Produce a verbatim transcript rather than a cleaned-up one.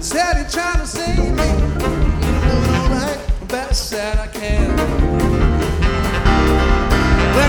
Said he tried to save me. Doing alright, but I said I can't.